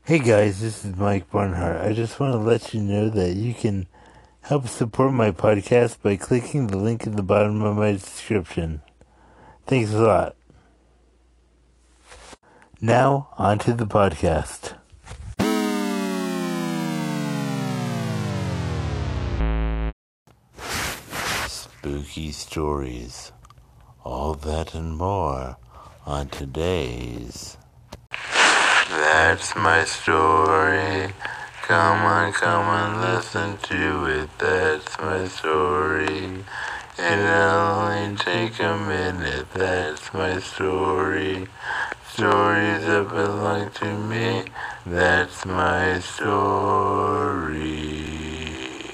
Hey guys, this is Mike Barnhart. I just want to let you know that you can help support my podcast by clicking the link at the bottom of my description. Thanks a lot. Now, on to the podcast. Spooky stories. All that and more on today's That's My Story. Come on, listen to it. That's my story. It'll only take a minute. That's my story. Stories that belong to me. That's my story.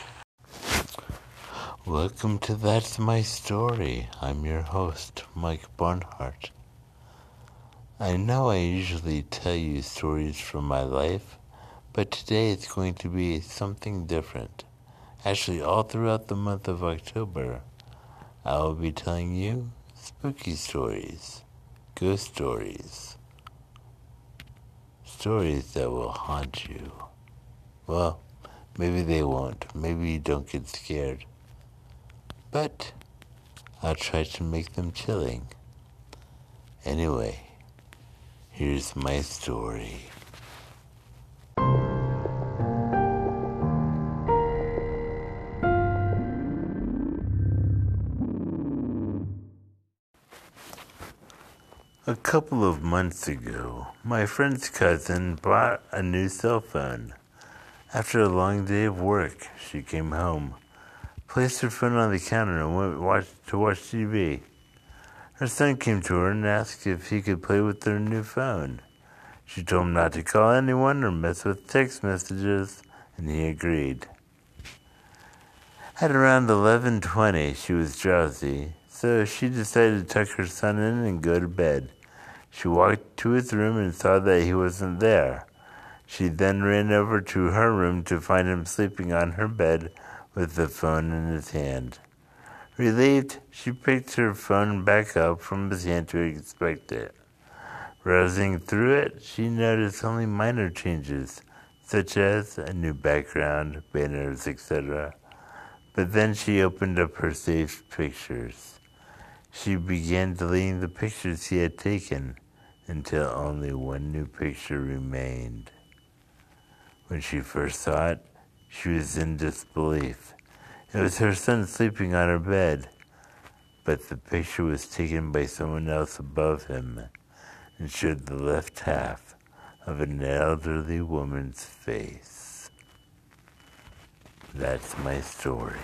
Welcome to That's My Story. I'm your host, Mike Barnhart. I know I usually tell you stories from my life, but today it's going to be something different. Actually, all throughout the month of October, I will be telling you spooky stories, ghost stories, stories that will haunt you. Well, maybe they won't. Maybe you don't get scared. But I'll try to make them chilling. Anyway, here's my story. A couple of months ago, my friend's cousin bought a new cell phone. After a long day of work, she came home, placed her phone on the counter, and went to watch TV. Her son came to her and asked if he could play with their new phone. She told him not to call anyone or mess with text messages, and he agreed. At around 11:20, she was drowsy, so she decided to tuck her son in and go to bed. She walked to his room and saw that he wasn't there. She then ran over to her room to find him sleeping on her bed with the phone in his hand. Relieved, she picked her phone back up from his hand to inspect it. Browsing through it, she noticed only minor changes, such as a new background, banners, etc. But then she opened up her saved pictures. She began deleting the pictures he had taken until only one new picture remained. When she first saw it, she was in disbelief. It was her son sleeping on her bed, but the picture was taken by someone else above him and showed the left half of an elderly woman's face. That's my story.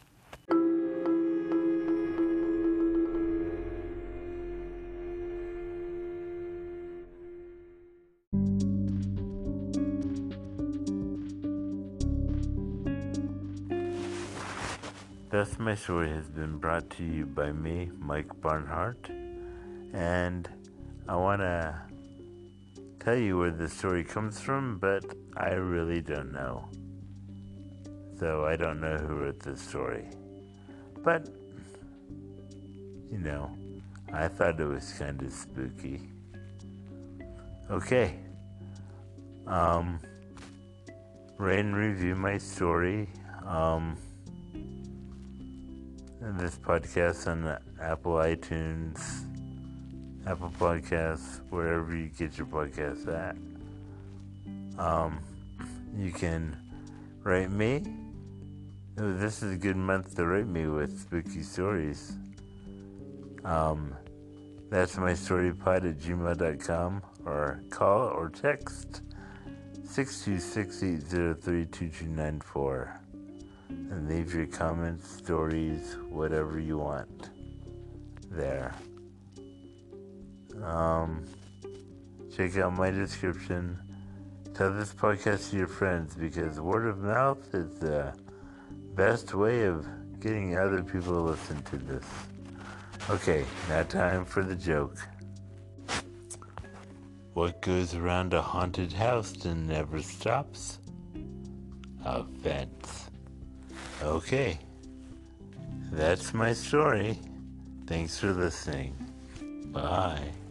That's My Story has been brought to you by me, Mike Barnhart, and I want to tell you where the story comes from, but I really don't know. So I don't know who wrote this story. But, I thought it was kind of spooky. Okay. Rate and review my story. And this podcast on Apple iTunes, Apple Podcasts, wherever you get your podcasts at. You can write me. Oh, this is a good month to write me with spooky stories. That's my storypod@gmail.com, or call or text 626-803-2294 and leave your comments, stories, whatever you want there. Check out my description. Tell this podcast to your friends, because word of mouth is the best way of getting other people to listen to this. Okay, now time for the joke. What goes around a haunted house and never stops? A fence. Okay, that's my story. Thanks for listening. Bye.